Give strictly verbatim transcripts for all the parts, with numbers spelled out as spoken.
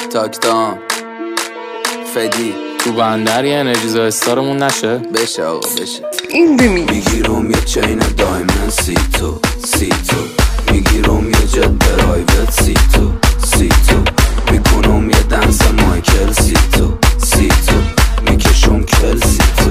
تاکتام فدی تو بندر یه انرژیزا استارمون نشه بشه آقا بشه. این بمی میگیرم یه چین دایمن سی تو سی تو میگیرم یه جت پرایوت سی تو سی تو میکنم یه دنس مایکل سی تو سی تو میکشم کل سی تو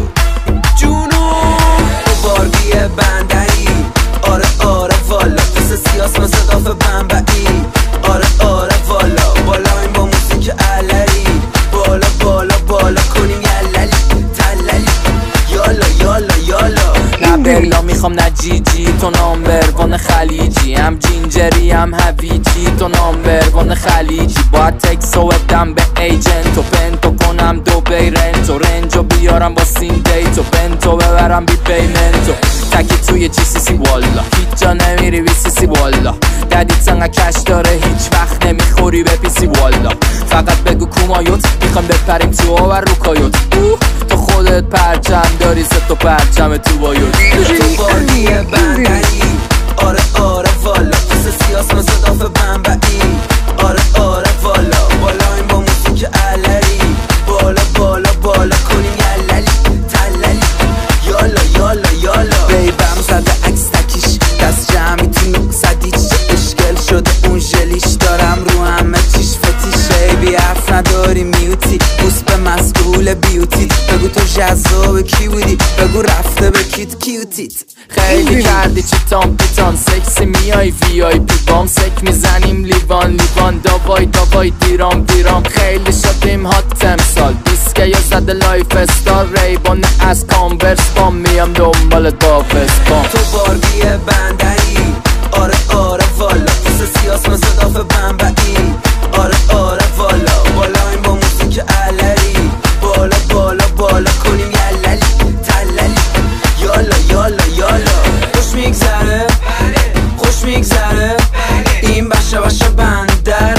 جونم باربی بندری آره آره والا پس سیاس مثل داف بمبئی آره آره والا بالا این با موسیقی علری بالا بالا بالا کنیم یللی تللی یالا یالا یالا نه بلا میخوام نه جی جی تو نامبر وان خلیجی هم جینجری هم هویجی تو نامبر وان خلیجی باید تکس و بدم به ایجنت و پنتو کنم دو بیرنتو رنجو بیارم با سین دیتو پنتو ببرم بی پیمنتو تکی توی جی سی سی والا هیچ جا نمیری بی سی سی والا ددیت سنگه کش داره هیچ وقت نمیخوری به پی سی والا فقط بگو کومایوت میخوام بپریم تو آور رو کایوت تو خودت پرچم داری ست و پرچم تو بایوت تو باربی بندری آره آره والا پس سیاس مثل داف بمبئی آره آره والا بالا این با موسیقی علری بالا بالا بالا کنیم یللی تللی یالا یالا یالا بیبم زده عکس تکیش دست جمعی تو نقصدیش اشکل شده اون ژلیش دارم رو همه چیش فتیشه بی حرف نداری میوتی بوس به مسئول بیوتیت بگو تو جذاب کی بودی بگو رفته به کیت کیوتیت خیلی کردی چیتان پیتان سکسی میای وی آی پی بام سک میزنیم لیوان لیوان داوای داوای دیرام دیرام خیلی شدیم هات امسال دیسکه یا زده لایف استار ریبان از کانورس بام میام دنبال دافس بام تو باربی بندری آره آره والا پس سیاس مثل داف بمبئی آره آره والا بالا این با موسیقی علری بالا بالا بالا کنیم یللی تللی یالا یالا یالا خوش میگذره خوش میگذره این بشه بشه بندره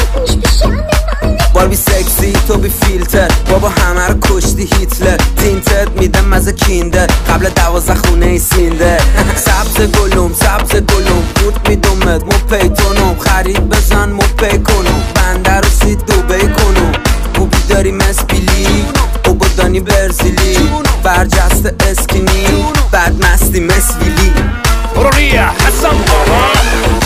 باربی سکسی تو بی فیلتر بابا همه رو کشتی هیتلر تینتت میدم مزه کیندر قبل دوازه خونه ای سینده سبز گلوم سبز گلوم بود میدومت مو پیتونم خرید بزن مو پی کنم بندر رو سی دوبه کنم موبی داری مسپیلی او بودانی برزیلی برجست اسکینی بعد مستی مسویلی برو ریا حسن بابا